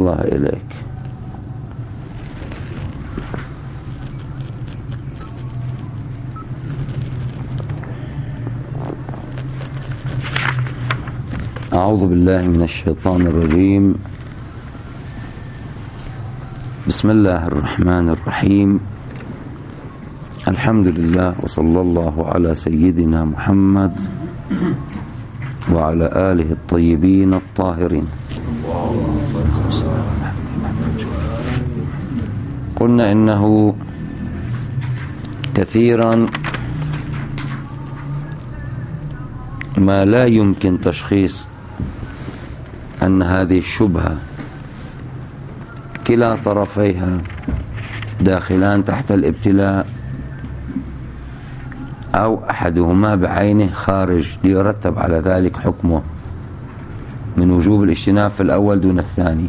الله إليك. أعوذ بالله من الشيطان الرجيم. بسم الله الرحمن الرحيم. الحمد لله وصلى الله على سيدنا محمد وعلى آله الطيبين الطاهرين. قلنا إنه كثيرا ما لا يمكن تشخيص أن هذه الشبهة كلا طرفيها داخلان تحت الابتلاء أو أحدهما بعينه خارج ليرتب على ذلك حكمه من وجوب الاجتناب في الأول دون الثاني.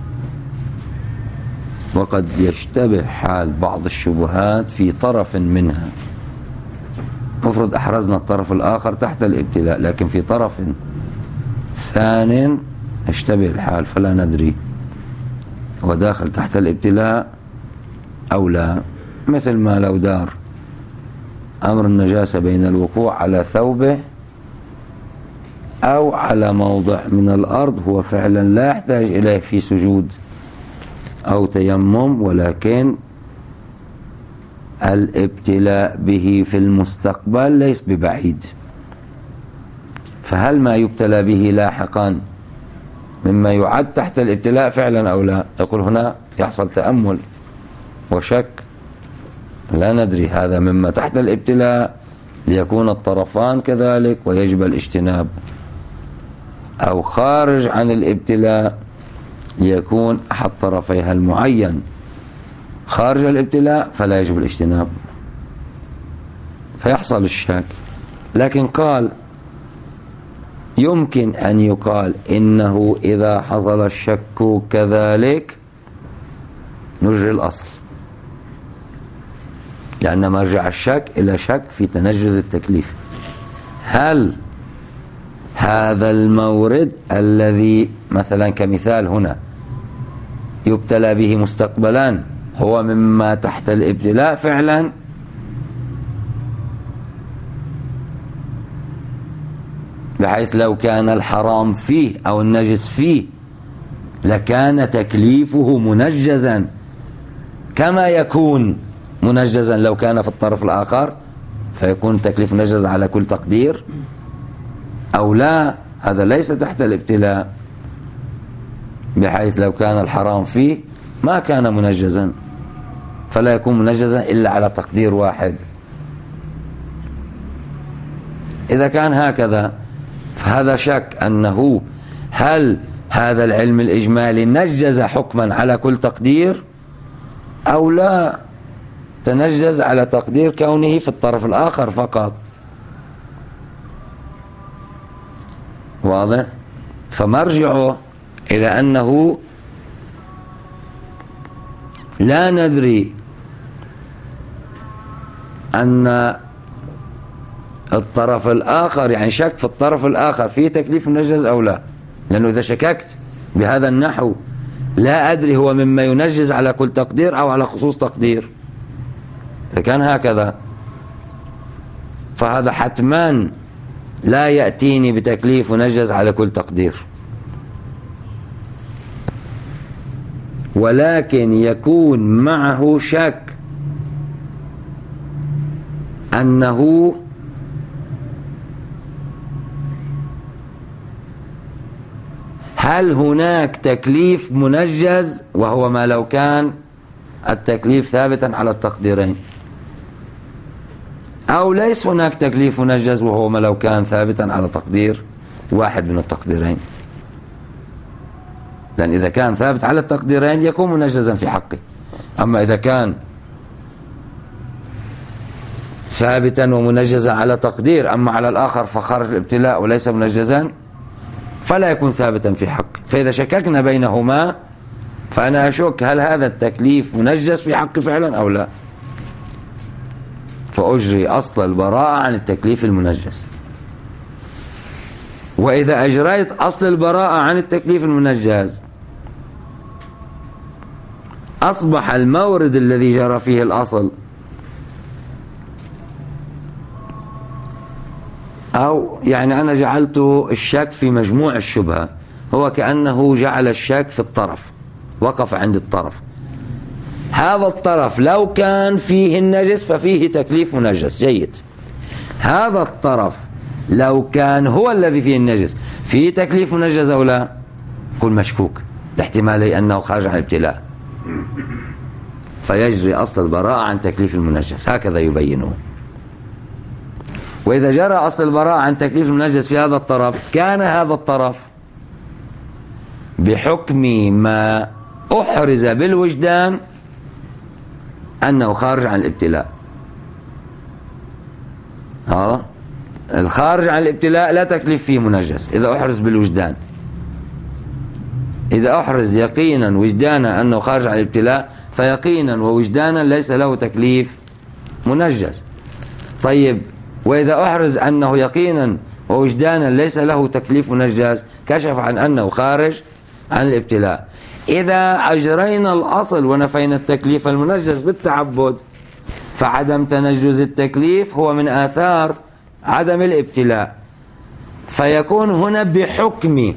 وقد يشتبه حال بعض الشبهات في طرف منها، مفرض أحرزنا الطرف الآخر تحت الابتلاء، لكن في طرف ثان يشتبه الحال فلا ندري هو داخل تحت الابتلاء أو لا. مثل ما لو دار أمر النجاسة بين الوقوع على ثوبه أو على موضع من الأرض هو فعلا لا يحتاج إليه في سجود أو تيمم، ولكن الابتلاء به في المستقبل ليس ببعيد، فهل ما يبتلى به لاحقا مما يعد تحت الابتلاء فعلا أو لا؟ يقول هنا يحصل تأمل وشك، لا ندري هذا مما تحت الابتلاء ليكون الطرفان كذلك ويجب الاجتناب، أو خارج عن الابتلاء ليكون أحد طرفيها المعين خارج الابتلاء فلا يجب الاجتناب، فيحصل الشك. لكن قال يمكن أن يقال إنه إذا حصل الشك كذلك نجري الأصل، لأن مرجع الشك إلى شك في تنجز التكليف. هل هذا المورد الذي مثلا كمثال هنا يبتلى به مستقبلا هو مما تحت الابتلاء فعلا، بحيث لو كان الحرام فيه أو النجس فيه لكان تكليفه منجزا كما يكون منجزا لو كان في الطرف الآخر، فيكون تكليف منجز على كل تقدير، أو لا هذا ليس تحت الابتلاء، بحيث لو كان الحرام فيه ما كان منجزا فلا يكون منجزا إلا على تقدير واحد. إذا كان هكذا فهذا شك أنه هل هذا العلم الإجمالي نجز حكما على كل تقدير أو لا، تنجز على تقدير كونه في الطرف الآخر فقط. واضح؟ فمرجعه إلى أنه لا ندري أن الطرف الآخر، يعني شك في الطرف الآخر فيه تكليف منجز أو لا، لأنه إذا شككت بهذا النحو لا أدري هو مما ينجز على كل تقدير أو على خصوص تقدير. إذا كان هكذا فهذا حتما لا يأتيني بتكليف منجز على كل تقدير، ولكن يكون معه شك أنه هل هناك تكليف منجز وهو ما لو كان التكليف ثابتا على التقديرين، أو ليس هناك تكليف منجز وهو ما لو كان ثابتا على تقدير واحد من التقديرين. لأن إذا كان ثابت على التقديرين يكون منجزا في حقه، أما إذا كان ثابتا ومنجزا على تقدير أما على الآخر فخرج الابتلاء وليس منجزا فلا يكون ثابتا في حقه. فإذا شككنا بينهما فأنا أشك هل هذا التكليف منجز في حقه فعلا أو لا، فأجري أصل البراءة عن التكليف المنجز. وإذا أجريت أصل البراءة عن التكليف المنجز أصبح المورد الذي جرى فيه الأصل، أو يعني أنا جعلت الشك في مجموع الشبهة، هو كأنه جعل الشك في الطرف، وقف عند الطرف. هذا الطرف لو كان فيه النجس ففيه تكليف منجس، جيد. هذا الطرف لو كان هو الذي فيه النجس فيه تكليف منجس أو لا؟ قل مشكوك، لاحتمالي أنه خارج عن الابتلاء، فيجري أصل البراءة عن تكليف المنجس، هكذا يبينه. وإذا جرى أصل البراءة عن تكليف المنجس في هذا الطرف، كان هذا الطرف بحكم ما أحرز بالوجدان أنه خارج عن الابتلاء. الخارج عن الابتلاء لا تكليف فيه منجس إذا أحرز بالوجدان. إذا أحرز يقينا وجدانا أنه خارج عن الابتلاء، فيقينا ووجدانا ليس له تكليف منجس. طيب، وإذا أحرز أنه يقينا ووجدانا ليس له تكليف منجس، كشف عن أنه خارج عن الابتلاء. إذا أجرينا الأصل ونفينا التكليف المنجس بالتعبد، فعدم تنجز التكليف هو من آثار عدم الابتلاء، فيكون هنا بحكم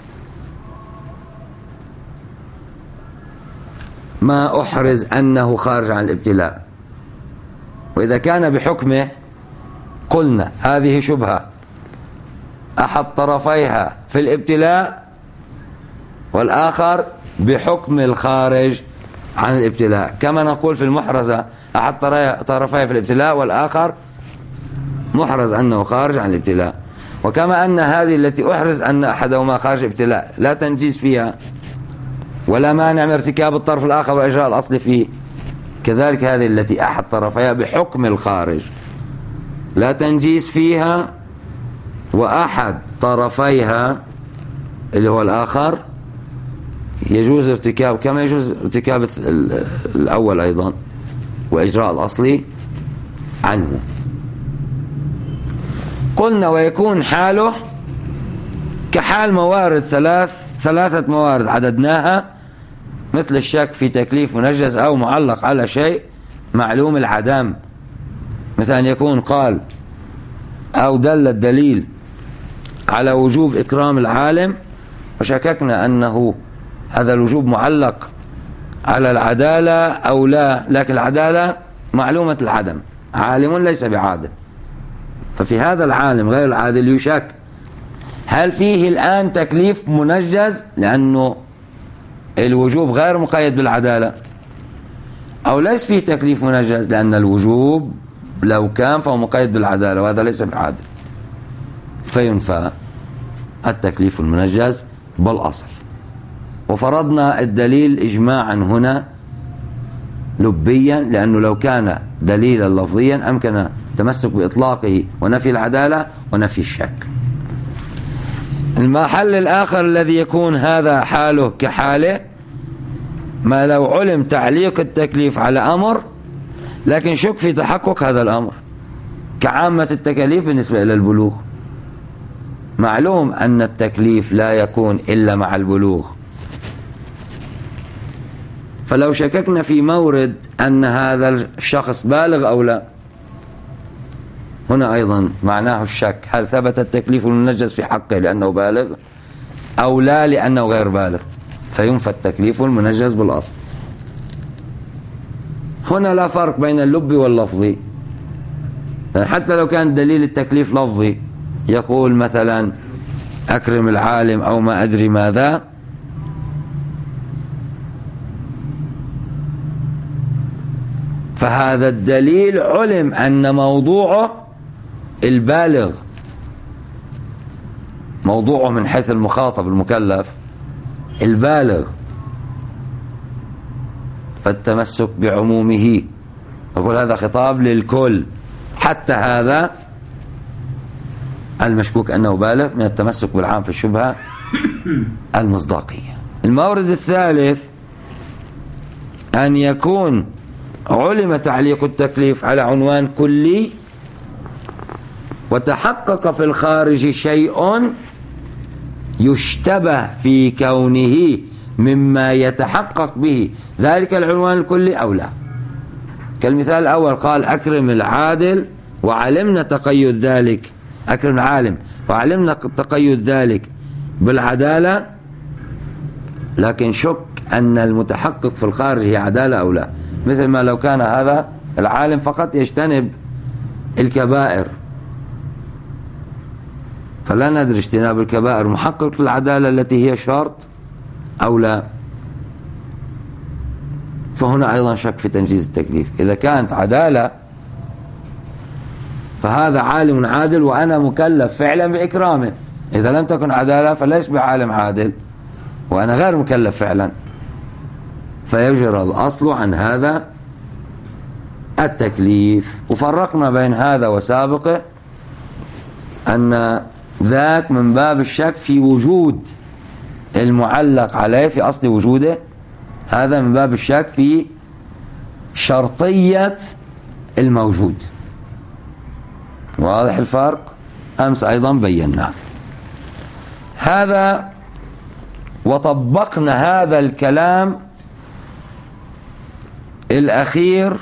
ما أحرز أنه خارج عن الابتلاء. وإذا كان بحكمه قلنا هذه شبهة أحد طرفيها في الابتلاء، والآخر بحكم الخارج عن الابتلاء، كما نقول في المحرزة أحد طرفيها في الابتلاء والآخر محرز أنه خارج عن الابتلاء. وكما أن هذه التي أحرز أن أحدهما خارج الابتلاء لا تنجيز فيها ولا مانع من ارتكاب الطرف الآخر وإجراء الأصل فيه، كذلك هذه التي أحد طرفيها بحكم الخارج لا تنجيز فيها، وأحد طرفيها اللي هو الآخر يجوز ارتكاب، كما يجوز ارتكاب الأول أيضا وإجراء الأصل عنه. قلنا ويكون حاله كحال موارد ثلاثة موارد عددناها، مثل الشك في تكليف منجز أو معلق على شيء معلوم العدم، مثل أن يكون قال أو دل الدليل على وجوب إكرام العالم وشككنا أنه هذا الوجوب معلق على العدالة أو لا، لكن العدالة معلومة العدم، عالم ليس بعادل، ففي هذا العالم غير العادل يشك هل فيه الآن تكليف منجز لأنه الوجوب غير مقيد بالعدالة، أو ليس فيه تكليف منجز لأن الوجوب لو كان فهو مقيد بالعدالة وهذا ليس بعادل، فينفى التكليف المنجز بالأصل. وفرضنا الدليل إجماعا هنا لبيا، لأنه لو كان دليلا لفظيا أمكن التمسك بإطلاقه ونفي العدالة ونفي الشك. المحل الآخر الذي يكون هذا حاله كحاله ما لو علم تعليق التكليف على أمر لكن شك في تحقق هذا الأمر، كعامة التكاليف بالنسبة إلى البلوغ، معلوم أن التكليف لا يكون إلا مع البلوغ، فلو شككنا في مورد أن هذا الشخص بالغ أو لا، هنا أيضا معناه الشك، هل ثبت التكليف المنجز في حقه لأنه بالغ أو لا لأنه غير بالغ، فينفى التكليف المنجز بالأصل. هنا لا فرق بين اللب واللفظي، حتى لو كان دليل التكليف لفظي يقول مثلا أكرم العالم أو ما أدري ماذا، فهذا الدليل علم أن موضوعه البالغ، موضوعه من حيث المخاطب المكلف البالغ، فالتمسك بعمومه، أقول هذا خطاب للكل حتى هذا المشكوك أنه بالغ، من التمسك بالعام في الشبهة المصداقية. المورد الثالث أن يكون علم تعليق التكليف على عنوان كلي وتحقق في الخارج شيء يشتبه في كونه مما يتحقق به ذلك العنوان الكلي أو لا. كالمثال الأول قال أكرم العادل وعلمنا تقيد ذلك، أكرم العالم وعلمنا تقيد ذلك بالعدالة، لكن شك أن المتحقق في الخارج هي عدالة أو لا. مثل ما لو كان هذا العالم فقط يجتنب الكبائر، فلا ندري اجتناب الكبائر محقق للعدالة التي هي شرط أو لا. فهنا أيضا شك في تنجيز التكليف. إذا كانت عدالة فهذا عالم عادل وأنا مكلف فعلا بإكرامه، إذا لم تكن عدالة فليس بعالم عادل وأنا غير مكلف فعلا، فيجرى الأصل عن هذا التكليف. وفرقنا بين هذا وسابقه أن ذاك من باب الشك في وجود المعلق عليه في أصل وجوده، هذا من باب الشك في شرطية الموجود. واضح الفرق؟ أمس أيضا بينا هذا وطبقنا هذا الكلام الأخير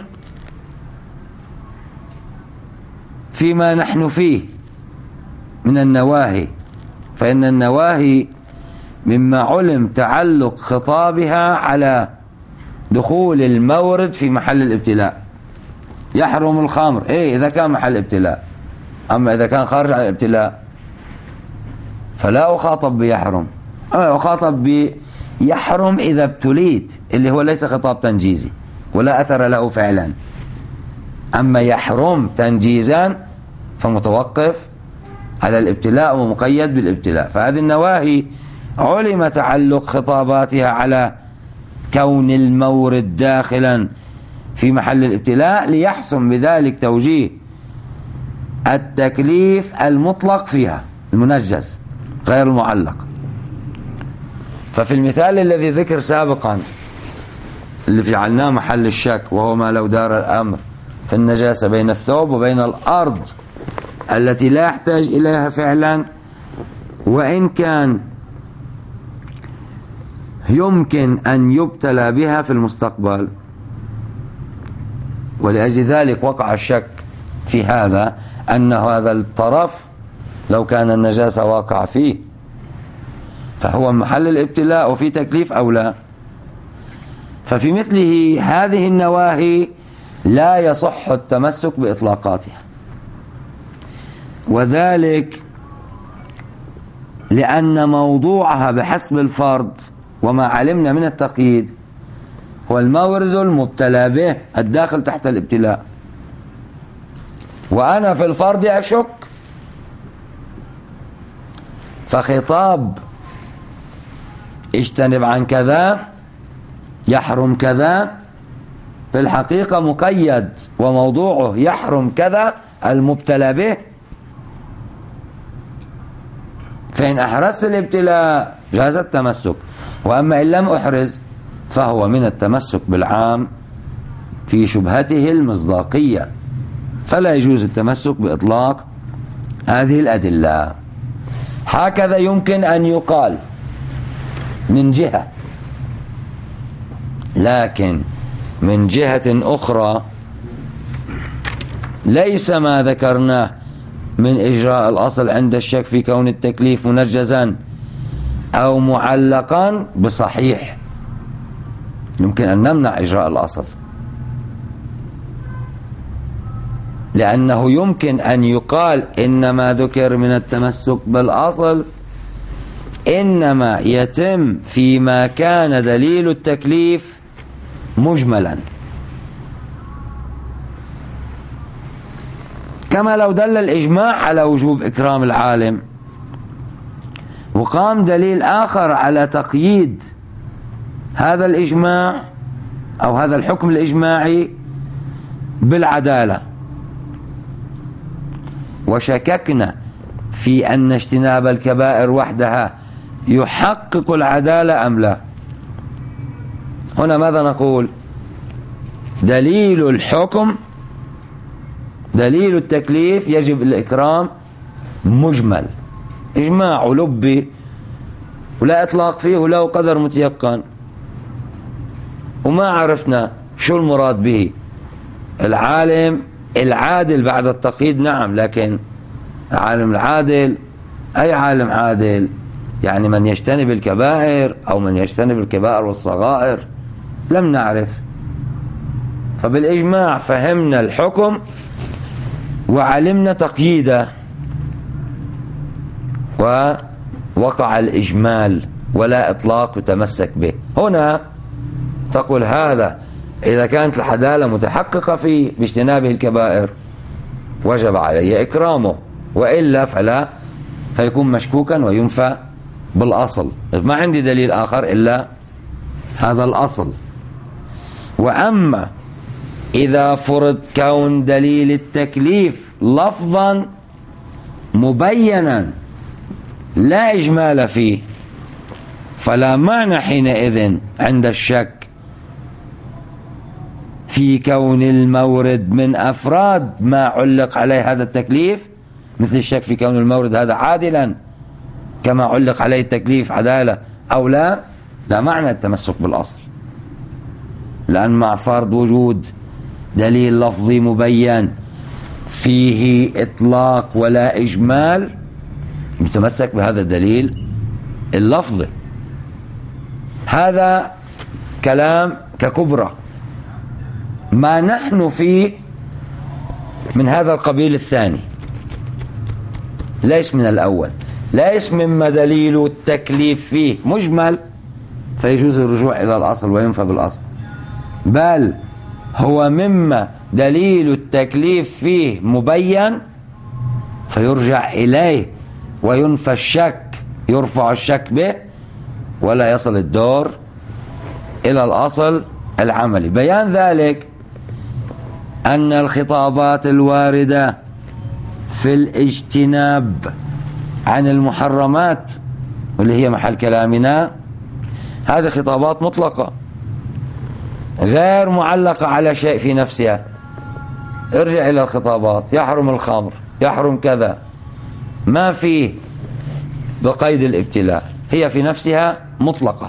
فيما نحن فيه من النواهي، فإن النواهي مما علم تعلق خطابها على دخول المورد في محل الابتلاء. يحرم الخمر إذا كان محل ابتلاء، أما إذا كان خارج عن الابتلاء فلا أخاطب بيحرم، أما أخاطب بيحرم إذا ابتليت، اللي هو ليس خطاب تنجيزي ولا أثر له فعلا. أما يحرم تنجيزا فمتوقف على الابتلاء ومقيد بالابتلاء. فهذه النواهي علم تعلق خطاباتها على كون المورد داخلا في محل الابتلاء ليحسن بذلك توجيه التكليف المطلق فيها المنجز غير المعلق. ففي المثال الذي ذكر سابقا اللي جعلناه محل الشك، وهو ما لو دار الأمر في النجاسة بين الثوب وبين الأرض التي لا يحتاج إليها فعلا، وإن كان يمكن أن يبتلى بها في المستقبل، ولأجل ذلك وقع الشك في هذا أن هذا الطرف لو كان النجاسة واقع فيه فهو محل الابتلاء وفي تكليف أو لا. ففي مثله هذه النواهي لا يصح التمسك بإطلاقاتها، وذلك لأن موضوعها بحسب الفرض وما علمنا من التقييد هو المورد المبتلى به الداخل تحت الابتلاء، وأنا في الفرض أشك، فخطاب اجتنب عن كذا يحرم كذا في الحقيقة مقيد وموضوعه يحرم كذا المبتلى به. فإن أحرزت الابتلاء جاز التمسك، وأما إن لم أحرز فهو من التمسك بالعام في شبهته المصداقية، فلا يجوز التمسك بإطلاق هذه الأدلة. هكذا يمكن أن يقال من جهة، لكن من جهة أخرى ليس ما ذكرناه من إجراء الأصل عند الشك في كون التكليف منجزا أو معلقا بصحيح. يمكن أن نمنع إجراء الأصل، لأنه يمكن أن يقال إنما ذكر من التمسك بالأصل إنما يتم فيما كان دليل التكليف مجملا، كما لو دل الإجماع على وجوب إكرام العالم وقام دليل آخر على تقييد هذا الإجماع أو هذا الحكم الإجماعي بالعدالة، وشككنا في أن اجتناب الكبائر وحدها يحقق العدالة أم لا. هنا ماذا نقول؟ دليل الحكم دليل التكليف يجب الإكرام مجمل، إجماع لبي ولا إطلاق فيه ولا قدر متيقن، وما عرفنا شو المراد به. العالم العادل بعد التقييد نعم، لكن العالم العادل أي عالم عادل؟ يعني من يجتنب الكبائر أو من يجتنب الكبائر والصغائر؟ لم نعرف. فبالإجماع فهمنا الحكم وعلمنا تقييده، ووقع الإجمال ولا إطلاق يتمسك به. هنا تقول هذا إذا كانت العدالة متحققة فيه باجتنابه الكبائر وجب علي إكرامه، وإلا فلا، فيكون مشكوكا وينفى بالأصل. ما عندي دليل آخر إلا هذا الأصل. وأما إذا فرض كون دليل التكليف لفظا مبينا لا إجمال فيه، فلا معنى حينئذ عند الشك في كون المورد من أفراد ما علق عليه هذا التكليف، مثل الشك في كون المورد هذا عادلا كما علق عليه التكليف عدالة أو لا. لا معنى التمسك بالأصل، لأن مع فرض وجود دليل لفظي مبين فيه إطلاق ولا إجمال يتمسك بهذا الدليل اللفظي. هذا كلام ككبرى. ما نحن فيه من هذا القبيل الثاني، ليس من الأول، ليس مما دليل التكليف فيه مجمل فيجوز الرجوع إلى الأصل وينفى بالأصل، بل هو مما دليل التكليف فيه مبين فيرجع إليه وينفى الشك، يرفع الشك به ولا يصل الدور إلى الأصل العملي. بيان ذلك أن الخطابات الواردة في الاجتناب عن المحرمات واللي هي محل كلامنا، هذه خطابات مطلقة غير معلقة على شيء في نفسها. ارجع إلى الخطابات، يحرم الخمر، يحرم كذا، ما فيه بقيد الابتلاء، هي في نفسها مطلقة.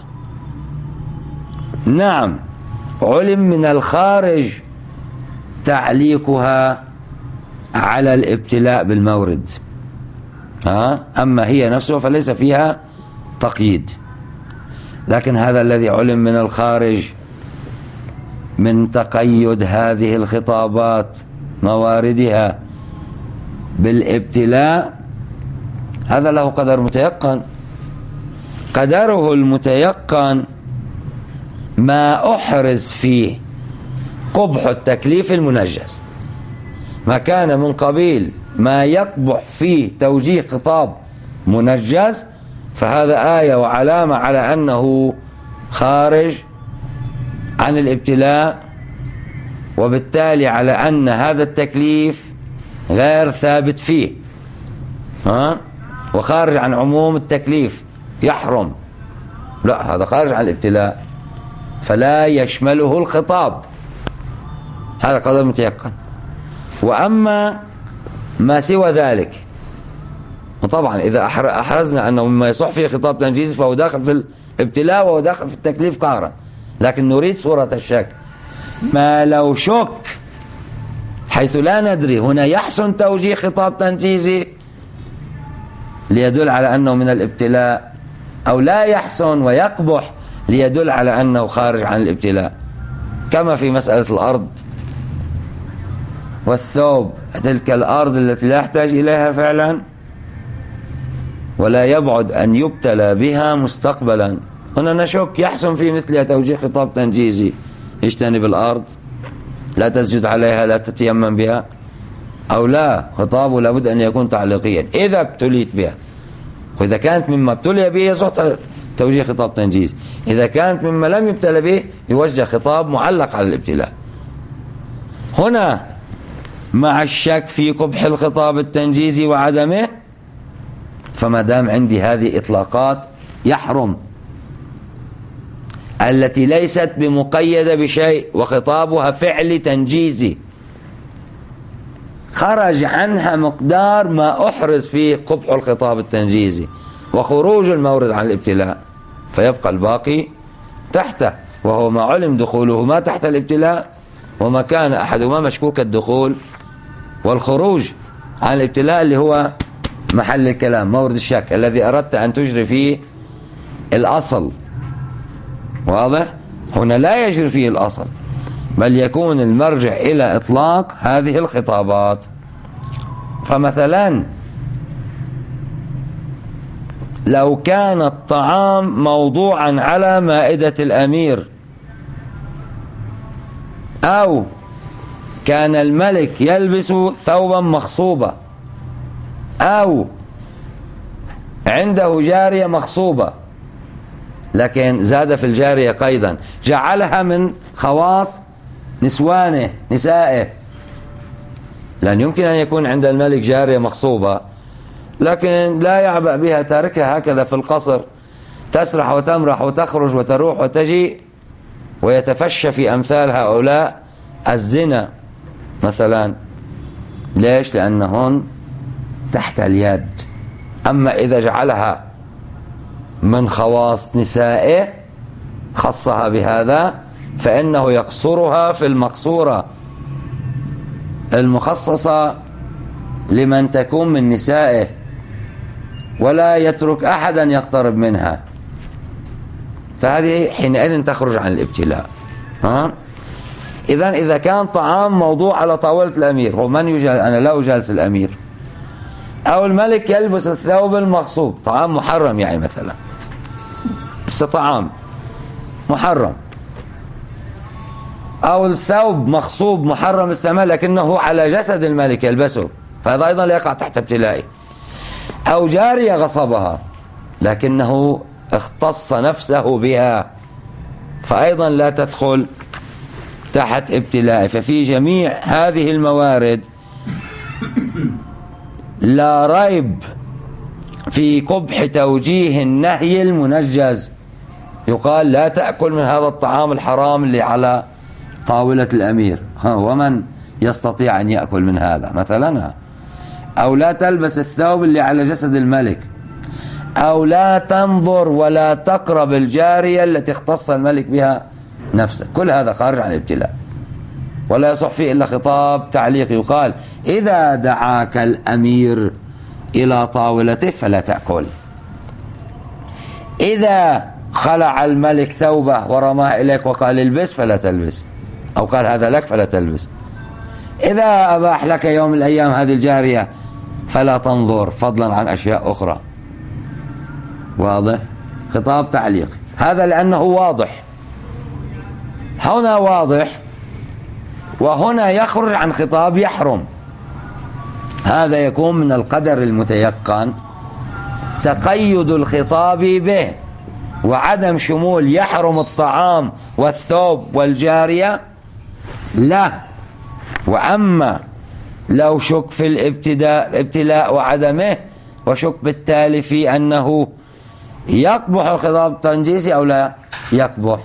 نعم علم من الخارج تعليقها على الابتلاء بالمورد، أما هي نفسها فليس فيها تقييد. لكن هذا الذي علم من الخارج من تقيد هذه الخطابات مواردها بالابتلاء، هذا له قدر متيقن. قدره المتيقن ما أحرز فيه قبح التكليف المنجز، ما كان من قبيل ما يقبح فيه توجيه خطاب منجز، فهذا آية وعلامة على أنه خارج عن الابتلاء، وبالتالي على أن هذا التكليف غير ثابت فيه، وخارج عن عموم التكليف يحرم، لا هذا خارج عن الابتلاء فلا يشمله الخطاب، هذا قدر متيقن. وأما ما سوى ذلك، وطبعا إذا أحرزنا أنه مما يصح فيه خطاب تنجيزي فهو داخل في الابتلاء وهو داخل في التكليف قهرا، لكن نريد صورة الشك. ما لو شك حيث لا ندري، هنا يحسن توجيه خطاب تنجيزي ليدل على أنه من الابتلاء، أو لا يحسن ويقبح ليدل على أنه خارج عن الابتلاء، كما في مسألة الأرض والثوب، تلك الأرض التي لا يحتاج إليها فعلا ولا يبعد أن يبتلى بها مستقبلا. هنا نشك يحسن في مثلها توجيه خطاب تنجيزي، اجتنب الأرض، لا تسجد عليها، لا تتيمم بها، أو لا، خطابه لابد أن يكون تعليقيا إذا ابتليت بها. وإذا كانت مما ابتلي به يصح توجيه خطاب تنجيزي، إذا كانت مما لم يبتلى به يوجه خطاب معلق على الابتلاء. هنا مع الشك في قبح الخطاب التنجيزي وعدمه، فما دام عندي هذه إطلاقات يحرم التي ليست بمقيدة بشيء وخطابها فعل تنجيزي خرج عنها مقدار ما أحرز فيه قبح الخطاب التنجيزي، وخروج المورد عن الابتلاء، فيبقى الباقي تحته، وهو ما علم دخوله ما تحت الابتلاء، وما كان أحدهما مشكوك الدخول والخروج عن الابتلاء اللي هو محل الكلام، مورد الشك الذي أردت أن تجري فيه الأصل. واضح؟ هنا لا يجري فيه الأصل، بل يكون المرجع إلى إطلاق هذه الخطابات. فمثلا لو كان الطعام موضوعا على مائدة الأمير، أو كان الملك يلبس ثوبا مخصوبا، أو عنده جارية مخصوبة، لكن زاد في الجارية قيدا جعلها من خواص نسوانه نسائه، لأن يمكن أن يكون عند الملك جارية مخصوبة لكن لا يعبأ بها، تاركها هكذا في القصر تسرح وتمرح وتخرج وتروح وتجي، ويتفشى في أمثال هؤلاء الزنا مثلا. ليش؟ لأنهن تحت اليد. أما إذا جعلها من خواص نسائه خصها بهذا، فإنه يقصرها في المقصورة المخصصة لمن تكون من نسائه، ولا يترك أحدا يقترب منها، فهذه حينئذ تخرج عن الابتلاء. إذا كان طعام موضوع على طاولة الأمير، هو من يجالس؟ أنا لا أجالس الأمير. أو الملك يلبس الثوب المغصوب، طعام محرم يعني مثلا، طعام محرم، أو الثوب مغصوب محرم الثمن لكنه على جسد الملك يلبسه، فهذا أيضا لا يقع تحت ابتلائه. أو جارية غصبها لكنه اختص نفسه بها، فأيضا لا تدخل تحت ابتلائه. ففي جميع هذه الموارد لا ريب في قبح توجيه النهي المنجز. يقال لا تأكل من هذا الطعام الحرام اللي على طاولة الأمير، ومن يستطيع أن يأكل من هذا مثلا؟ أو لا تلبس الثوب اللي على جسد الملك، أو لا تنظر ولا تقرب الجارية التي اختص الملك بها نفسه. كل هذا خارج عن الابتلاء، ولا يصح فيه إلا خطاب تعليق. يقال إذا دعاك الأمير إلى طاولته فلا تأكل، إذا خلع الملك ثوبه ورماه إليك وقال البس فلا تلبس، أو قال هذا لك فلا تلبس، إذا أباح لك يوم من الأيام هذه الجارية فلا تنظر، فضلا عن أشياء أخرى. واضح؟ خطاب تعليق، هذا لأنه واضح، هنا واضح، وهنا يخرج عن خطاب يحرم. هذا يكون من القدر المتيقن تقيد الخطاب به، وعدم شمول يحرم الطعام والثوب والجارية لا. وأما لو شك في الابتلاء وعدمه، وشك بالتالي في أنه يقبح الخطاب التنجيسي أو لا يقبح،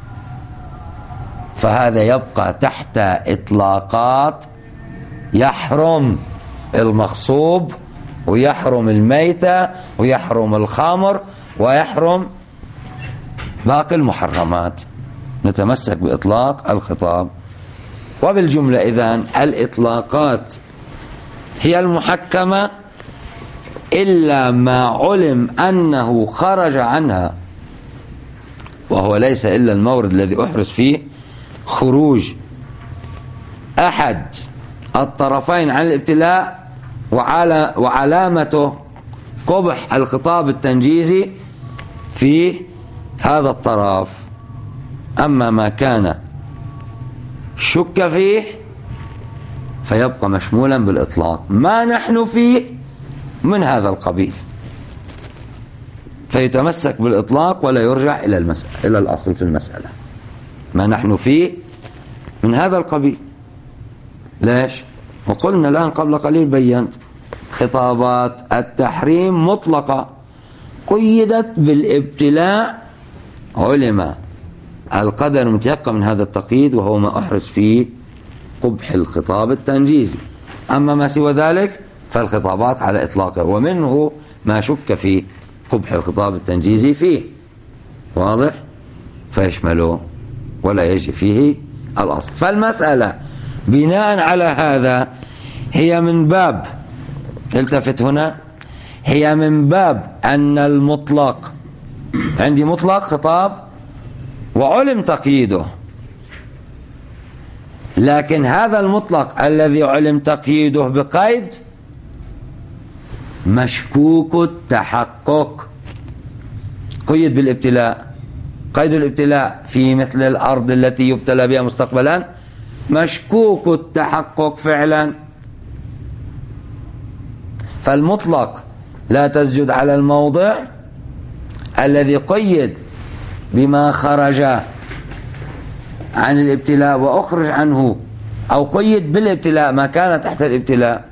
فهذا يبقى تحت إطلاقات يحرم المغصوب، ويحرم الميتة، ويحرم الخمر، ويحرم باقي المحرمات. نتمسك بإطلاق الخطاب. وبالجملة إذن الإطلاقات هي المحكمة إلا ما علم أنه خرج عنها، وهو ليس إلا المورد الذي أحرز فيه خروج أحد الطرفين عن الابتلاء، وعلامته قبح الخطاب التنجيزي في هذا الطرف. أما ما كان شك فيه فيبقى مشمولا بالإطلاق. ما نحن فيه من هذا القبيل، فيتمسك بالإطلاق ولا يرجع إلى الأصل في المسألة. ما نحن فيه من هذا القبيل. ليش؟ وقلنا الآن قبل قليل بينت خطابات التحريم مطلقة قيدت بالابتلاء، علم القدر المتيقن من هذا التقييد، وهو ما أحرز فيه قبح الخطاب التنجيزي. أما ما سوى ذلك فالخطابات على إطلاقه، ومنه ما شك فيه قبح الخطاب التنجيزي فيه، واضح؟ فيشمله ولا يجي فيه الأصل. فالمسألة بناء على هذا هي من باب، التفت هنا، هي من باب أن المطلق، عندي مطلق خطاب وعلم تقييده، لكن هذا المطلق الذي علم تقييده بقيد مشكوك التحقق، قيد بالابتلاء. قيد الابتلاء في مثل الأرض التي يبتلى بها مستقبلا مشكوك التحقق فعلا. فالمطلق لا تسجد على الموضع الذي قيد بما خرج عن الابتلاء وأخرج عنه، أو قيد بالابتلاء ما كان تحت الابتلاء،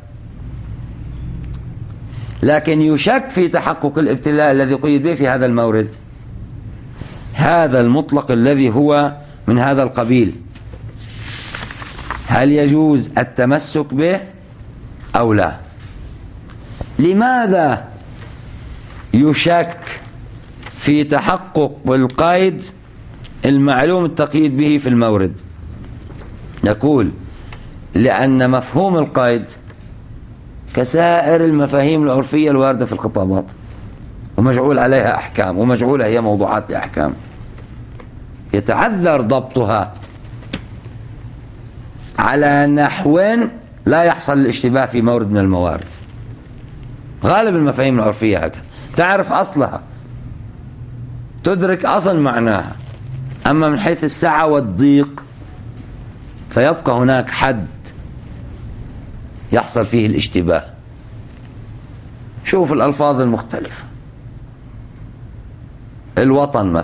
لكن يشك في تحقق الابتلاء الذي قيد به في هذا المورد. هذا المطلق الذي هو من هذا القبيل هل يجوز التمسك به أو لا؟ لماذا يشك في تحقق بالقيد المعلوم التقييد به في المورد؟ نقول لأن مفهوم القيد كسائر المفاهيم العرفية الواردة في الخطابات، ومجعول عليها أحكام، ومجعولة هي موضوعات لأحكام، يتعذر ضبطها على نحو لا يحصل الاشتباه في مورد من الموارد. غالب المفاهيم العرفية هكذا، تعرف أصلها، تدرك أصل معناها، أما من حيث السعة والضيق فيبقى هناك حد يحصل فيه الاشتباه. شوف الألفاظ المختلفة، الوطن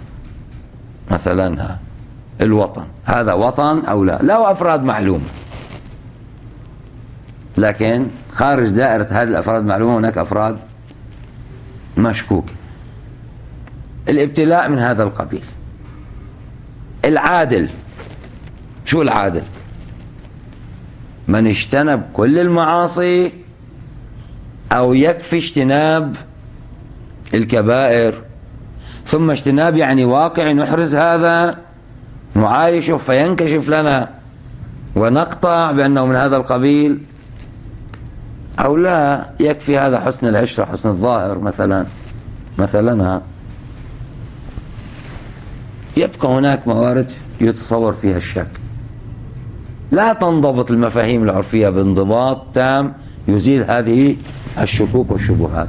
مثلا الوطن هذا وطن أو لا؟ له أفراد معلومة، لكن خارج دائرة هذه الأفراد معلومة هناك أفراد مشكوك. الابتلاء من هذا القبيل. العادل، شو العادل؟ من اجتنب كل المعاصي أو يكفي اجتناب الكبائر، ثم اجتناب يعني واقع نحرز هذا نعايشه فينكشف لنا ونقطع بأنه من هذا القبيل، أو لا يكفي هذا حسن العشرة حسن الظاهر مثلا. يبقى هناك موارد يتصور فيها الشك، لا تنضبط المفاهيم العرفية بانضباط تام يزيل هذه الشكوك والشبهات.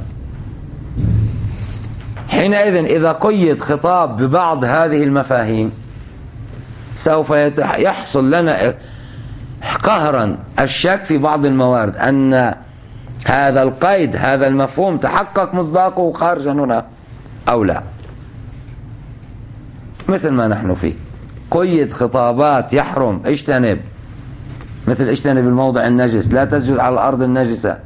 حينئذ إذا قيد خطاب ببعض هذه المفاهيم سوف يحصل لنا قهرا الشك في بعض الموارد أن هذا القيد هذا المفهوم تحقق مصداقه خارجا هنا أو لا، مثل ما نحن فيه. قيد خطابات يحرم اجتنب، مثل اجتنب الموضع النجس، لا تسجد على الأرض النجسة،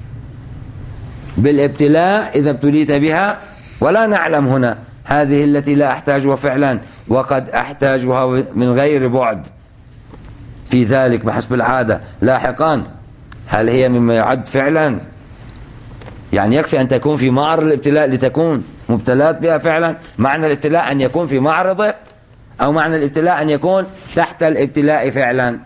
بالابتلاء إذا ابتليت بها، ولا نعلم هنا هذه التي لا أحتاجها فعلا وقد أحتاجها من غير بعد في ذلك بحسب العادة لاحقا، هل هي مما يعد فعلا؟ يعني يكفي أن تكون في معرض الابتلاء لتكون مبتلات بها فعلا؟ معنى الابتلاء أن يكون في معرضه، أو معنى الابتلاء أن يكون تحت الابتلاء فعلا؟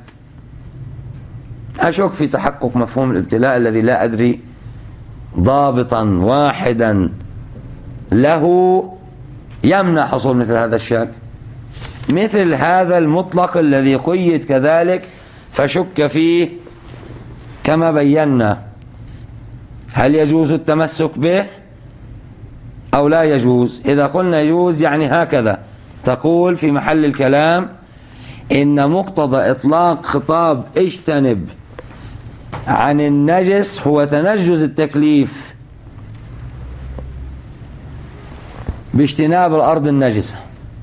أشك في تحقق مفهوم الابتلاء الذي لا أدري ضابطا واحدا له يمنع حصول مثل هذا الشك. مثل هذا المطلق الذي قيد كذلك فشك فيه كما بينا، هل يجوز التمسك به أو لا يجوز؟ إذا قلنا يجوز يعني هكذا تقول في محل الكلام إن مقتضى إطلاق خطاب اجتنب عن النجس هو تنجز التكليف باجتناب الأرض النجسة.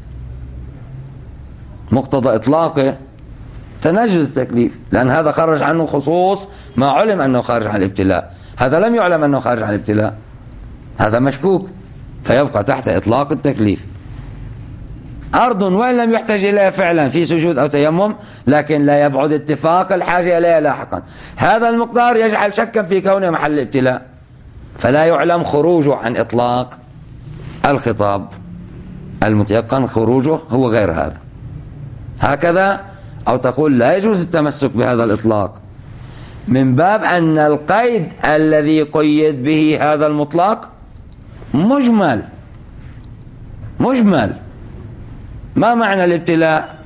مقتضى إطلاقه تنجز التكليف، لأن هذا خرج عنه خصوص ما علم أنه خارج عن الابتلاء، هذا لم يعلم أنه خارج عن الابتلاء، هذا مشكوك، فيبقى تحت إطلاق التكليف. أرض وإن لم يحتاج إليها فعلا في سجود أو تيمم، لكن لا يبعد اتفاق الحاجة إليها لاحقا، هذا المقدار يجعل شكا في كونه محل الابتلاء، فلا يعلم خروجه عن إطلاق الخطاب المتيقن، خروجه هو غير هذا. هكذا أو تقول لا يجوز التمسك بهذا الإطلاق من باب أن القيد الذي قيد به هذا المطلق مجمل. ما معنى الابتلاء؟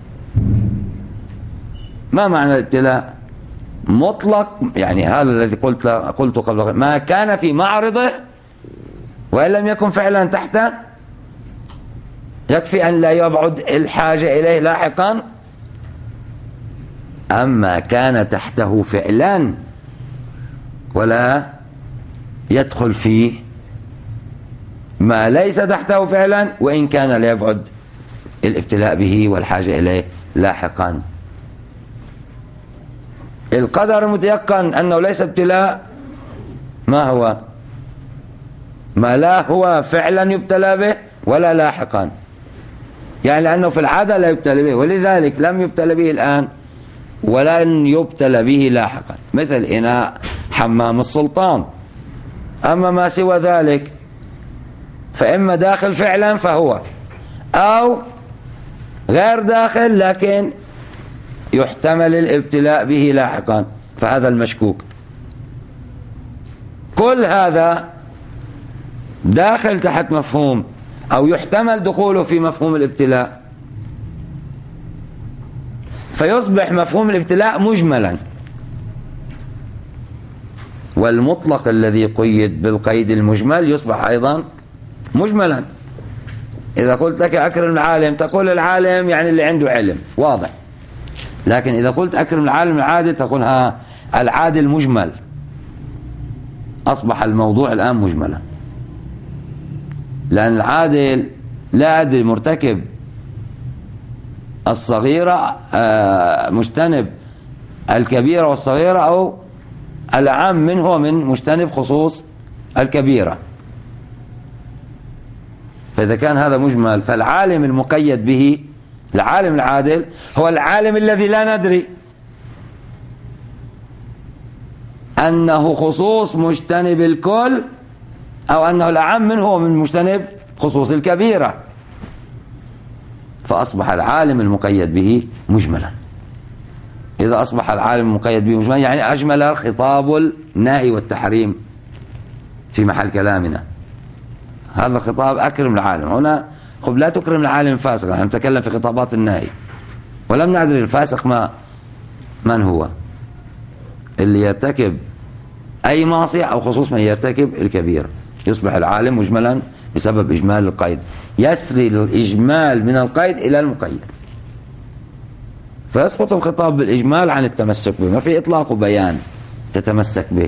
ما معنى الابتلاء؟ مطلق، يعني هذا الذي قلت قبل ما كان في معرضه وإن لم يكن فعلا تحته، يكفي أن لا يبعد الحاجة إليه لاحقا. أما كان تحته فعلا ولا يدخل فيه ما ليس تحته فعلا وإن كان لا يبعد الابتلاء به والحاجة إليه لاحقا. القدر المتيقن أنه ليس ابتلاء ما هو؟ ما لا هو فعلا يبتلى به ولا لاحقا، يعني لأنه في العادة لا يبتلى به، ولذلك لم يبتلى به الآن ولن يبتلى به لاحقا، مثل إناء حمام السلطان. أما ما سوى ذلك فإما داخل فعلا فهو، أو غير داخل لكن يحتمل الابتلاء به لاحقا، فهذا المشكوك. كل هذا داخل تحت مفهوم أو يحتمل دخوله في مفهوم الابتلاء، فيصبح مفهوم الابتلاء مجملا. والمطلق الذي قيد بالقيد المجمل يصبح أيضا مجملا. إذا قلت لك أكرم العالم تقول العالم يعني اللي عنده علم واضح، لكن إذا قلت أكرم العالم العادل تقول العادل مجمل. أصبح الموضوع الآن مجملا، لأن العادل لا أدري مرتكب الصغيرة مجتنب الكبيرة والصغيرة، أو الأعم منه من مجتنب خصوص الكبيرة. فإذا كان هذا مجمل فالعالم المقيد به العالم العادل هو العالم الذي لا ندري أنه خصوص مجتنب الكل أو أنه الأعم منه من مجتنب خصوص الكبيرة، فأصبح العالم المقيد به مجملا. إذا أصبح العالم المقيد به مجملا يعني أجمل خطاب النهي والتحريم في محل كلامنا. هذا الخطاب أكرم العالم، هنا خب لا تكرم العالم فاسق، نحن نتكلم في خطابات النهي ولم ندري الفاسق من هو، اللي يرتكب أي معصية أو خصوص من يرتكب الكبير. يصبح العالم مجملا بسبب إجمال القيد، يسري الإجمال من القيد إلى المقيد، فيسقط الخطاب بالإجمال عن التمسك به، ما في إطلاق وبيان تتمسك به،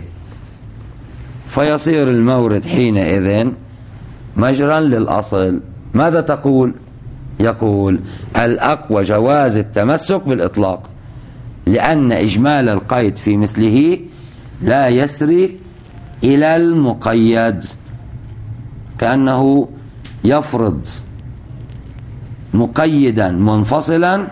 فيصير المورد حينئذ مجرا للأصل. ماذا تقول؟ يقول الأقوى جواز التمسك بالإطلاق، لأن إجمال القيد في مثله لا يسري إلى المقيد، كأنه يفرض مقيدا منفصلا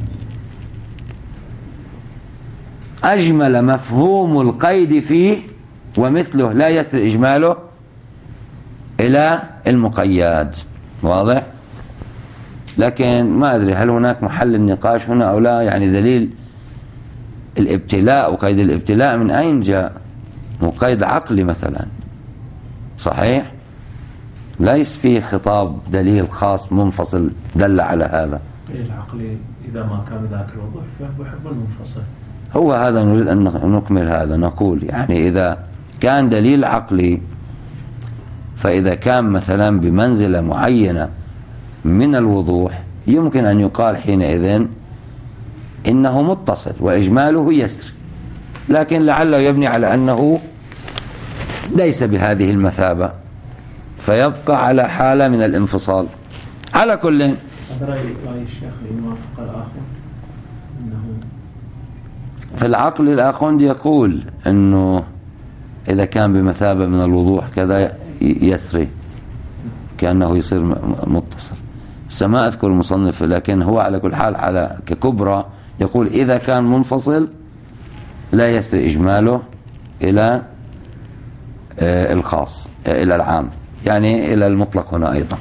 أجمل مفهوم القيد فيه ومثله لا يسري إجماله إلى المقيد. واضح؟ لكن ما أدري هل هناك محل النقاش هنا أو لا، يعني دليل الابتلاء وقيد الابتلاء من أين جاء؟ مقيد عقلي مثلا، صحيح؟ ليس فيه خطاب دليل خاص منفصل دل على هذا. العقلي إذا ما كان ذاك الوضوح فهو حكم المنفصل. هو هذا نريد أن نكمل هذا، نقول يعني إذا كان دليل عقلي، فإذا كان مثلا بمنزلة معينة من الوضوح يمكن أن يقال حينئذ إنه متصل وإجماله يسري، لكن لعله يبني على أنه ليس بهذه المثابة فيبقى على حالة من الانفصال. على كل هذا رأي الشيخ يوافق الآخر أنه في العقل الآخوندي يقول أنه إذا كان بمثابة من الوضوح كذا يسري كأنه يصير متصل. ما أذكر المصنف، لكن هو على كل حال على ككبرى يقول إذا كان منفصل لا يسري إجماله إلى الخاص إلى العام، يعني إلى المطلق هنا أيضا.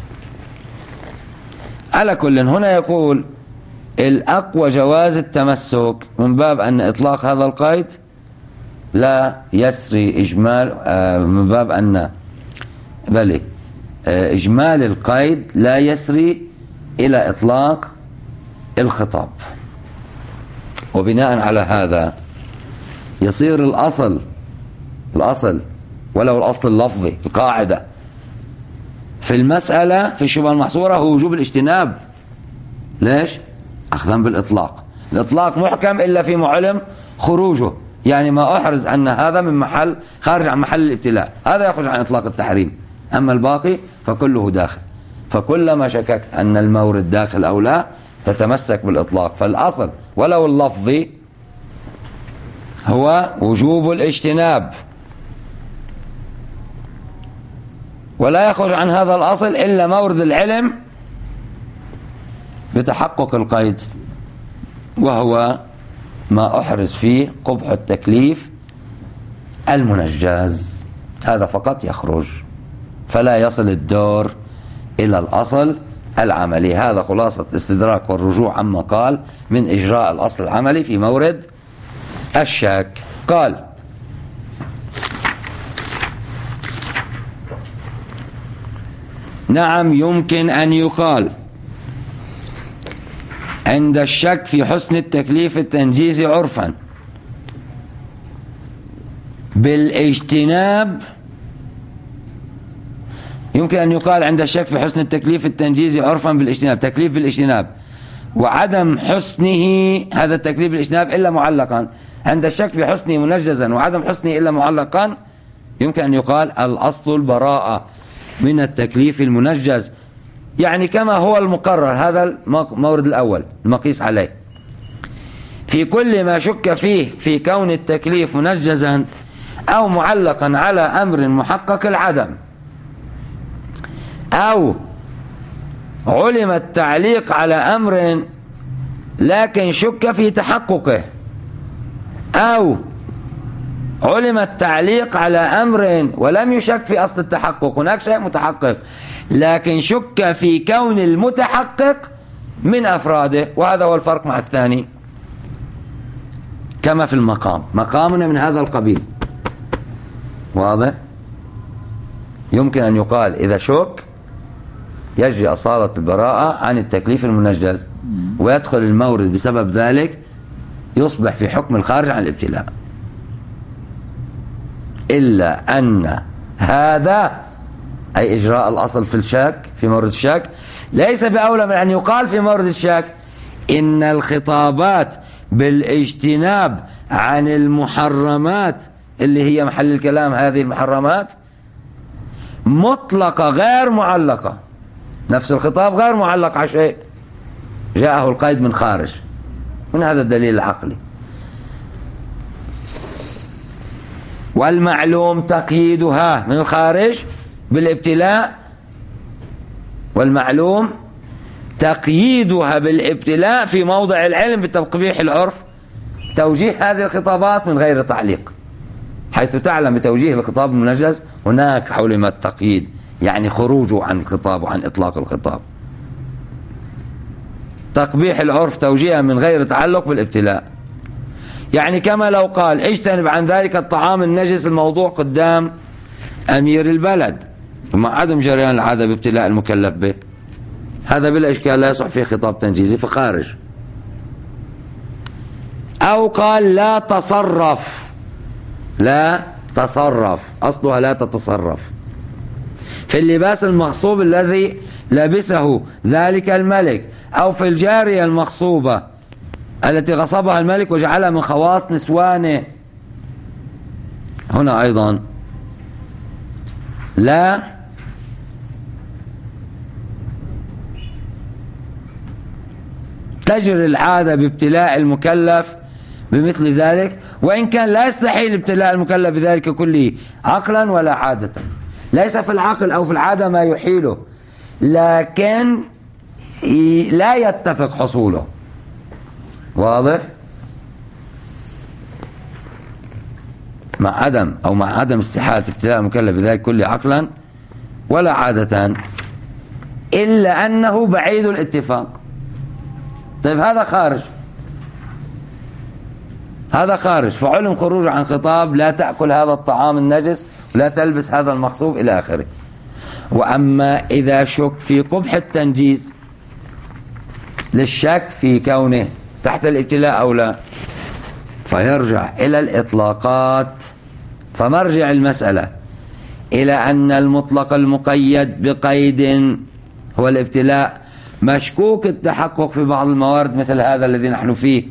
على كل هنا يقول الأقوى جواز التمسك من باب أن إطلاق هذا القيد لا يسري إجمال، من باب أن بل إجمال القيد لا يسري إلى إطلاق الخطاب. وبناء على هذا يصير الأصل ولو الأصل اللفظي القاعدة في المسألة في الشبهة المحصورة هو وجوب الاجتناب. ليش؟ أخذا بالإطلاق. الإطلاق محكم إلا فيما علم خروجه، يعني ما أحرز أن هذا من محل خارج عن محل الابتلاء، هذا يخرج عن إطلاق التحريم. أما الباقي فكله داخل. فكلما شككت أن المورد داخل أو لا تتمسك بالإطلاق. فالأصل ولو اللفظي هو وجوب الاجتناب، ولا يخرج عن هذا الأصل إلا مورد العلم بتحقق القيد، وهو ما أحرز فيه قبح التكليف المنجز. هذا فقط يخرج، فلا يصل الدور إلى الأصل العملي. هذا خلاصة الاستدراك والرجوع عما قال من إجراء الأصل العملي في مورد الشك. قال نعم يمكن أن يقال عند الشك في حسن التكليف التنجيزي عرفا بالاجتناب. يمكن أن يقال عند الشك في حسن التكليف التنجيزي عرفا بالاجتناب، تكليف بالاجتناب وعدم حسنه هذا التكليف بالاجتناب إلا معلقا. عند الشك في حسنه منجزا وعدم حسنه إلا معلقا يمكن أن يقال الأصل البراءة من التكليف المنجز، يعني كما هو المقرر. هذا المورد الأول المقيس عليه في كل ما شك فيه في كون التكليف منجزا أو معلقا على أمر محقق العدم، أو علم التعليق على أمر لكن شك في تحققه، أو علم التعليق على أمر ولم يشك في أصل التحقق. هناك شيء متحقق لكن شك في كون المتحقق من أفراده، وهذا هو الفرق مع الثاني. كما في المقام، مقامنا من هذا القبيل. واضح؟ يمكن أن يقال إذا شك يجري أصالة البراءة عن التكليف المنجز، ويدخل المورد بسبب ذلك يصبح في حكم الخارج عن الابتلاء. إلا أن هذا أي إجراء الأصل في الشك في مورد الشك ليس بأولى من أن يقال في مورد الشك إن الخطابات بالاجتناب عن المحرمات اللي هي محل الكلام، هذه المحرمات مطلقة غير معلقة. نفس الخطاب غير معلق على شيء جاءه القيد من خارج، من هذا الدليل العقلي. والمعلوم تقييدها من الخارج بالابتلاء، والمعلوم تقييدها بالابتلاء في موضع العلم بتقبيح العرف توجيه هذه الخطابات من غير تعليق، حيث تعلم بتوجيه الخطاب المنجز هناك حولما التقييد، يعني خروجه عن الخطاب وعن إطلاق الخطاب. تقبيح العرف توجيها من غير تعلق بالابتلاء، يعني كما لو قال اجتنب عن ذلك الطعام النجس الموضوع قدام أمير البلد ومع عدم جريان العادة بابتلاء المكلف به، هذا بلا إشكال لا يصح فيه خطاب تنجيزي فخارج. أو قال لا تصرف، لا تصرف أصلها لا تتصرف في اللباس المغصوب الذي لبسه ذلك الملك، أو في الجارية المغصوبة التي غصبها الملك وجعلها من خواص نسوانه. هنا أيضا لا تجري العادة بابتلاء المكلف بمثل ذلك، وإن كان لا يستحيل ابتلاء المكلف بذلك كله عقلا ولا عادة. ليس في العقل أو في العادة ما يحيله، لكن لا يتفق حصوله. واضح؟ مع عدم استحالة ابتلاء المكلف بذلك كله عقلا ولا عادة، إلا أنه بعيد الاتفاق. طيب هذا خارج فعلم خروج عن خطاب لا تأكل هذا الطعام النجس ولا تلبس هذا المغصوب إلى آخره. وأما إذا شك في قبح التنجيز للشك في كونه تحت الابتلاء أو لا، فيرجع إلى الإطلاقات. فمرجع المسألة إلى أن المطلق المقيد بقيد هو الابتلاء مشكوك التحقق في بعض الموارد مثل هذا الذي نحن فيه.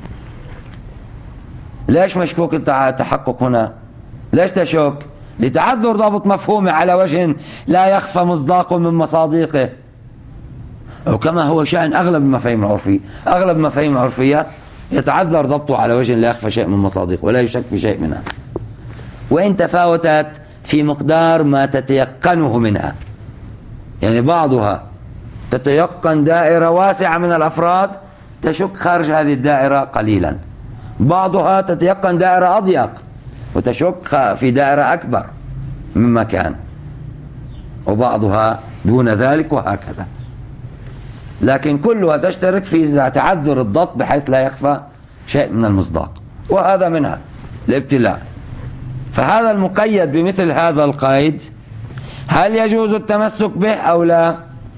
ليش مشكوك التحقق هنا؟ ليش تشك؟ لتعذر ضابط مفهومه على وجه لا يخفى مصداقه من مصادقه، وكما هو شأن أغلب المفاهيم العرفية. أغلب المفاهيم العرفية يتعذر ضبطه على وجه لا يخفى شيء من مصادقه ولا يشك في شيء منها، وإن تفاوتت في مقدار ما تتيقنه منها. يعني بعضها تتيقن دائرة واسعة من الأفراد تشك خارج هذه الدائرة قليلا، بعضها تتيقن دائرة أضيق وتشك في دائرة أكبر مما كان، وبعضها دون ذلك، وهكذا. لكن كلها تشترك في تعذر الضبط بحيث لا يخفى شيء من المصداق، وهذا منها الابتلاء. فهذا المقيد بمثل هذا القيد هل يجوز التمسك به أو لا؟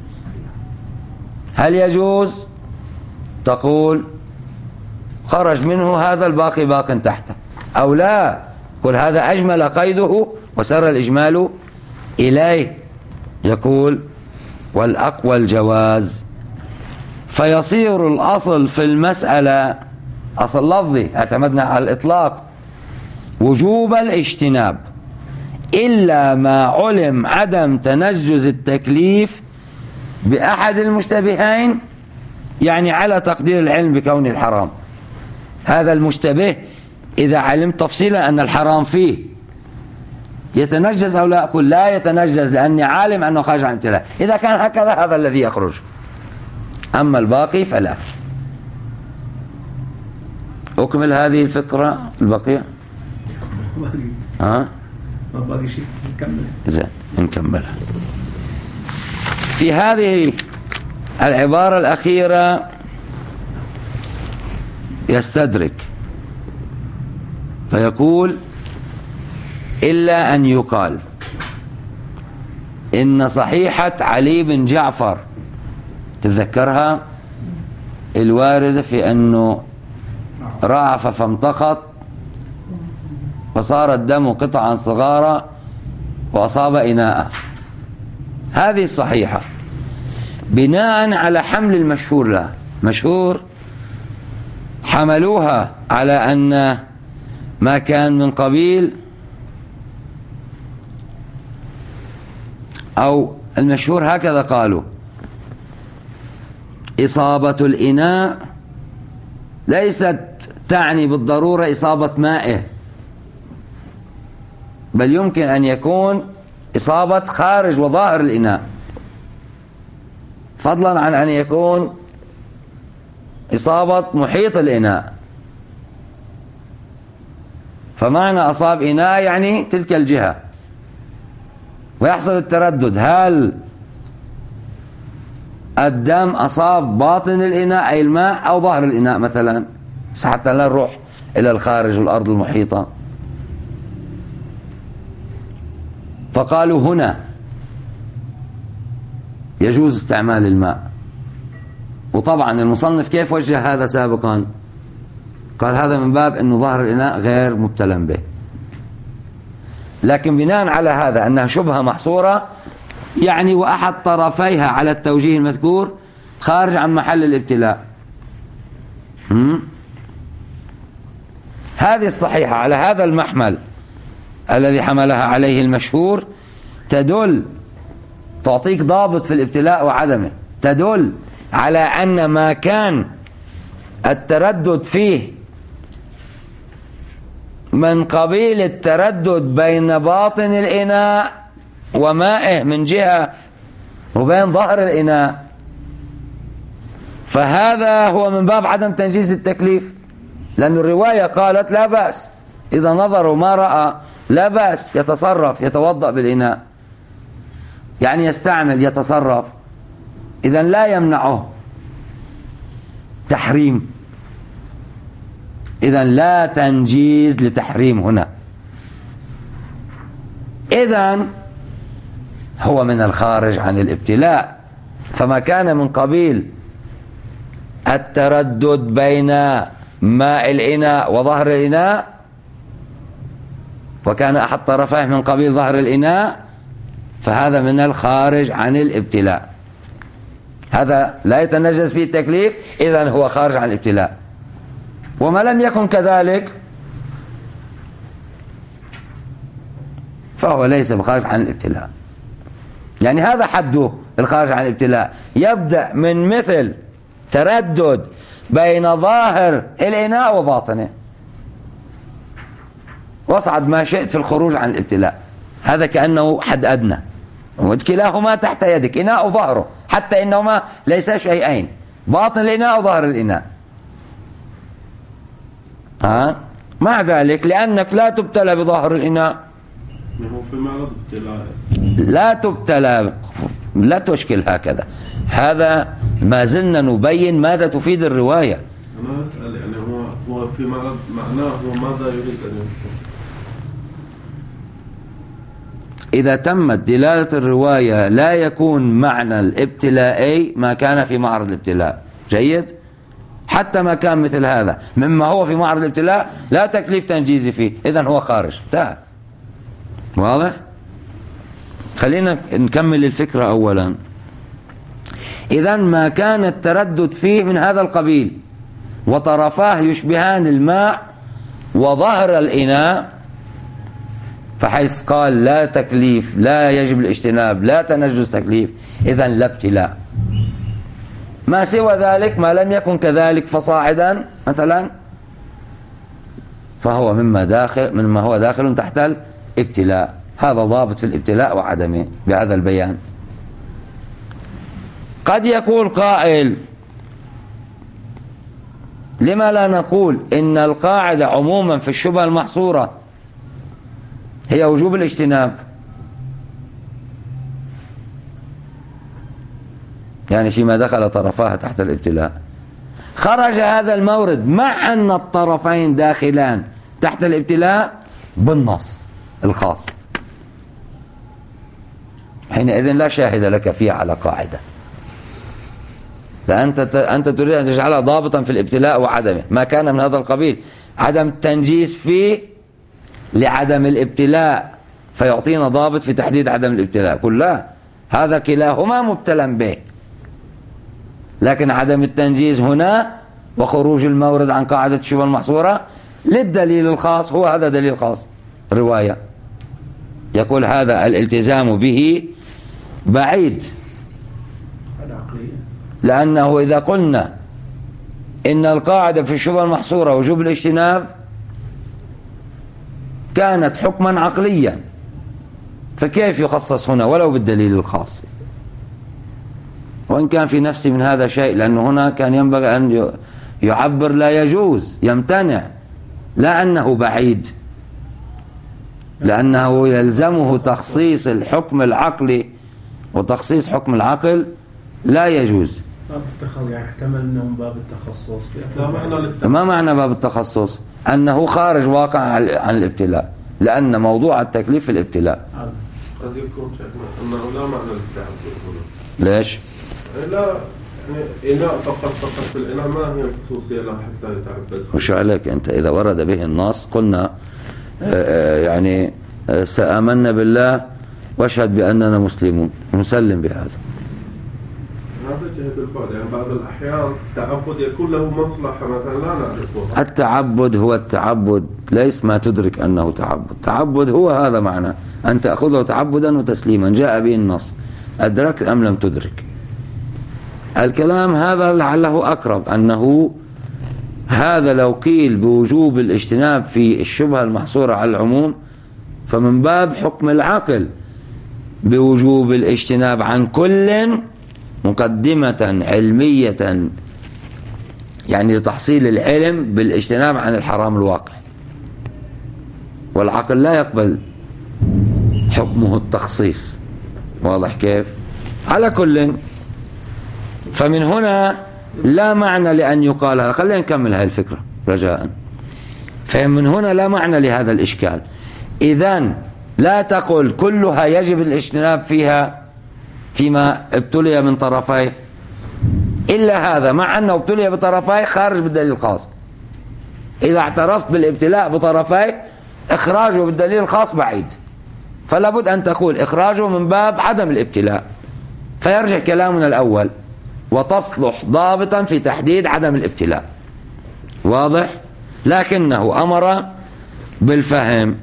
هل يجوز؟ تقول خرج منه هذا الباقي باق تحته، أو لا؟ قل هذا أجمل قيده وسر الإجمال إليه. يقول والأقوى الجواز. فيصير الأصل في المسألة أصل لفظي اعتمدنا على الإطلاق وجوب الاجتناب إلا ما علم عدم تنجز التكليف بأحد المشتبهين، يعني على تقدير العلم بكون الحرام. هذا المشتبه إذا علمت تفصيلا أن الحرام فيه يتنجز أو لا؟ أقول لا يتنجز لأني عالم أنه خارج عن ابتلاء. إذا كان هكذا هذا الذي يخرج، أما الباقي فلا. أكمل هذه الفكرة البقية. ما باقي شيء نكمل. زين نكملها. في هذه العبارة الأخيرة يستدرك فيقول إلا أن يقال إن صحيحة علي بن جعفر تذكرها الواردة في أنه رعف فامتخط فصار الدم قطعا صغارا وأصاب إناءه، هذه الصحيحة بناء على حمل المشهور لها. مشهور حملوها على أن ما كان من قبيل، أو المشهور هكذا قالوا: إصابة الإناء ليست تعني بالضرورة إصابة مائه، بل يمكن أن يكون إصابة خارج وظاهر الإناء، فضلا عن أن يكون إصابة محيط الإناء. فمعنى أصاب إناء يعني تلك الجهة، ويحصل التردد هل الدم أصاب باطن الإناء أي الماء أو ظهر الإناء مثلا، حتى لا نروح إلى الخارج والأرض المحيطة. فقالوا هنا يجوز استعمال الماء. وطبعا المصنف كيف وجه هذا سابقا؟ قال هذا من باب أنه ظهر الإناء غير مبتلى به، لكن بناء على هذا أنها شبهة محصورة، يعني وأحد طرفيها على التوجيه المذكور خارج عن محل الابتلاء. هذه الصحيحة على هذا المحمل الذي حملها عليه المشهور تدل، تعطيك ضابط في الابتلاء وعدمه، تدل على أن ما كان التردد فيه من قبيل التردد بين باطن الإناء ومائه من جهة وبين ظهر الإناء، فهذا هو من باب عدم تنجيز التكليف، لأن الرواية قالت لا بأس إذا نظر وما رأى لا بأس، يتصرف، يتوضأ بالإناء، يعني يستعمل، يتصرف، إذن لا يمنعه تحريم. إذن لا تنجيز لتحريم هنا. إذن هو من الخارج عن الابتلاء. فما كان من قبيل التردد بين ماء الإناء وظهر الإناء، وكان أحد طرفيه من قبيل ظهر الإناء، فهذا من الخارج عن الابتلاء. هذا لا يتنجز فيه التكليف، إذن هو خارج عن الابتلاء. وما لم يكن كذلك فهو ليس بخارج عن الابتلاء. يعني هذا حده الخارج عن الابتلاء، يبدأ من مثل تردد بين ظاهر الإناء وباطنه، واصعد ما شئت في الخروج عن الابتلاء. هذا كأنه حد أدنى، وكلاهما تحت يدك، إناء وظهره، حتى إنهما ليس شيئين، باطن الإناء وظهر الإناء. مع ذلك لأنك لا تبتلى بظاهر الإناء، في معرض ابتلاء لا تبتلى، لا تشكل هكذا. هذا ما زلنا نبين ماذا تفيد الرواية. أنا أسأل يعني هو في معرض معناه هو ماذا يريد أن يفهم؟ إذا تمت دلالة الرواية لا يكون معنى الابتلائي ما كان في معرض الابتلاء. جيد؟ حتى ما كان مثل هذا مما هو في معرض الابتلاء لا تكليف تنجيزي فيه، إذن هو خارج. انتهى. واضح؟ خلينا نكمل الفكرة أولا. إذن ما كان التردد فيه من هذا القبيل وطرفاه يشبهان الماء وظهر الإناء، فحيث قال لا تكليف، لا يجب الاجتناب، لا تنجز تكليف، إذن لا ابتلاء. ما سوى ذلك ما لم يكن كذلك فصاعدا مثلا، فهو مما هو داخل تحت الابتلاء. هذا ضابط في الابتلاء وعدمه بهذا البيان. قد يقول قائل لما لا نقول إن القاعدة عموما في الشبهة المحصورة هي وجوب الاجتناب، يعني فيما دخل طرفاها تحت الابتلاء. خرج هذا المورد مع أن الطرفين داخلان تحت الابتلاء بالنص الخاص، حينئذ لا شاهد لك فيه على قاعدة، فأنت تريد أن تجعلها ضابطا في الابتلاء وعدمه. ما كان من هذا القبيل عدم التنجيز فيه لعدم الابتلاء فيعطينا ضابط في تحديد عدم الابتلاء. كلها هذا كلاهما مبتلى به، لكن عدم التنجيز هنا وخروج المورد عن قاعدة الشبهة المحصورة للدليل الخاص، هو هذا دليل خاص رواية. يقول هذا الالتزام به بعيد، لأنه إذا قلنا إن القاعدة في الشبهة المحصورة وجوب الاجتناب كانت حكما عقليا، فكيف يخصص هنا ولو بالدليل الخاص؟ وإن كان في نفسي من هذا شيء، لأنه هنا كان ينبغي أن يعبر لا يجوز، يمتنع، لا أنه بعيد، لأنه يلزمه تخصيص الحكم العقلي، وتخصيص حكم العقل لا يجوز. يعني احتمل أنه باب التخصص. ما معنى باب التخصص؟ أنه خارج واقع عن الابتلاء، لأن موضوع التكليف في الابتلاء. قد يكون أنه لا معنى للتعبد هنا. ليش؟ لا يعني إناء فقط في الإناء ما هي الخصوصية له حتى يتعبد. وش عليك أنت إذا ورد به النص قلنا يعني سآمنا بالله واشهد بأننا مسلمون، نسلم بهذا. هذا جهة البعد، يعني بعض الأحيان التعبد يكون له مصلحة مثلا لا نعرفها. التعبد هو التعبد، ليس ما تدرك أنه تعبد. تعبد هو هذا معنى أن تأخذه تعبدا وتسليما، جاء به النص، أدرك أم لم تدرك. الكلام هذا لعله أقرب، أنه هذا لو قيل بوجوب الاجتناب في الشبهة المحصورة على العموم فمن باب حكم العقل بوجوب الاجتناب عن كل مقدمة علمية، يعني لتحصيل العلم بالاجتناب عن الحرام الواقع. والعقل لا يقبل حكمه التخصيص. واضح كيف؟ على كل، فمن هنا لا معنى لأن يقال هذا. خلينا نكمل هذه الفكرة رجاء. فمن هنا لا معنى لهذا الإشكال. إذن لا تقل كلها يجب الاجتناب فيها فيما ابتلي من طرفيه إلا هذا، مع أنه ابتلي بطرفيه خارج بالدليل الخاص. إذا اعترفت بالابتلاء بطرفيه، إخراجه بالدليل الخاص بعيد، فلا بد أن تقول إخراجه من باب عدم الابتلاء، فيرجع كلامنا الأول وتصلح ضابطا في تحديد عدم الابتلاء. واضح؟ لكنه أمر بالفهم.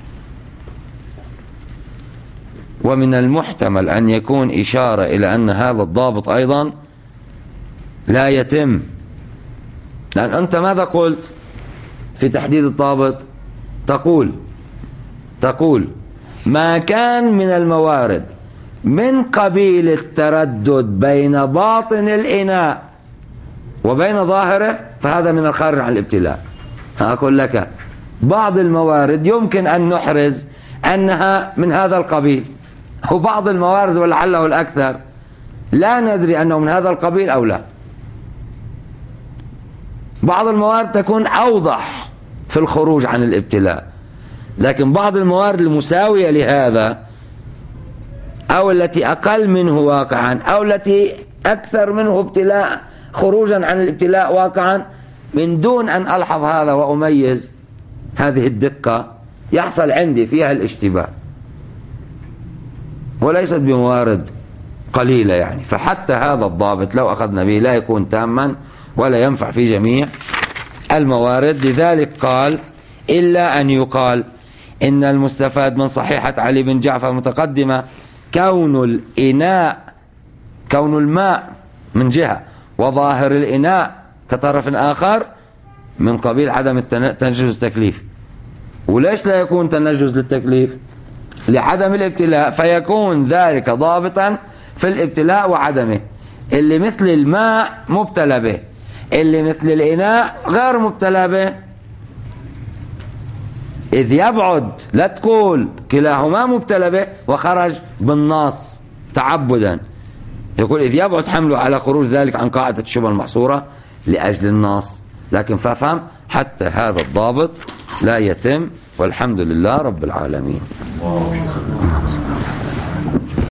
ومن المحتمل أن يكون إشارة إلى أن هذا الضابط أيضا لا يتم، لأن أنت ماذا قلت في تحديد الضابط؟ تقول ما كان من الموارد من قبيل التردد بين باطن الإناء وبين ظاهره فهذا من الخارج عن الابتلاء. أقول لك بعض الموارد يمكن أن نحرز أنها من هذا القبيل، وبعض الموارد ولعله الأكثر لا ندري أنه من هذا القبيل أو لا. بعض الموارد تكون أوضح في الخروج عن الابتلاء، لكن بعض الموارد المساوية لهذا أو التي أقل منه واقعا أو التي أكثر منه ابتلاء خروجا عن الابتلاء واقعا، من دون أن ألحظ هذا وأميز هذه الدقة يحصل عندي فيها الاشتباه، وليست بموارد قليلة يعني. فحتى هذا الضابط لو أخذنا به لا يكون تاما ولا ينفع في جميع الموارد. لذلك قال إلا أن يقال إن المستفاد من صحيحة علي بن جعفر المتقدمة كون الماء من جهة وظاهر الإناء كطرف آخر من قبيل عدم تنجز التكليف. وليش لا يكون تنجز للتكليف؟ لعدم الابتلاء، فيكون ذلك ضابطا في الابتلاء وعدمه. اللي مثل الماء مبتلى به، اللي مثل الإناء غير مبتلى به. إذ يبعد، لا تقول كلاهما مبتلى به وخرج بالنص تعبدا، يقول إذ يبعد حمله على خروج ذلك عن قاعدة الشبهة المحصورة لأجل النص. لكن فافهم حتى هذا الضابط لا يتم، والحمد لله رب العالمين.